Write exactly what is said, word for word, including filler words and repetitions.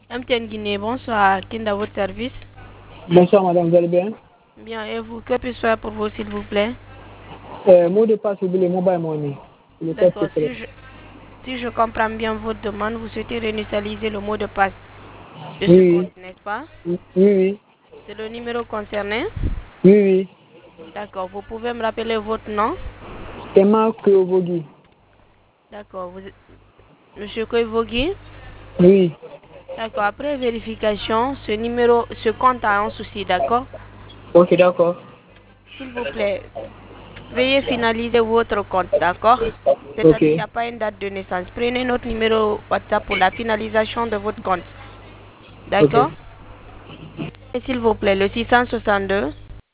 M T N Guinée, bonsoir. Kinda, votre service? Bonsoir madame, vous allez bien? Bien, et vous? Que puis-je faire pour vous, s'il vous plaît? euh, Mot de passe, vous voulez mobile money. D'accord, si je, si je comprends bien votre demande, vous souhaitez réinitialiser le mot de passe de ce Oui, compte, n'est-ce pas? oui, oui, C'est le numéro concerné? oui, oui. D'accord, vous pouvez me rappeler votre nom? Emma Kyovogui. D'accord, vous... Monsieur Koivogui? Oui, D'accord, après vérification, ce numéro, ce compte a un souci, d'accord? ok, d'accord. S'il vous plaît, veuillez finaliser votre compte, d'accord? Ok, C'est-à-dire, il n'y a pas une date de naissance. Prenez notre numéro WhatsApp pour la finalisation de votre compte. ok. D'accord? Et s'il vous plaît, le six cent soixante-deux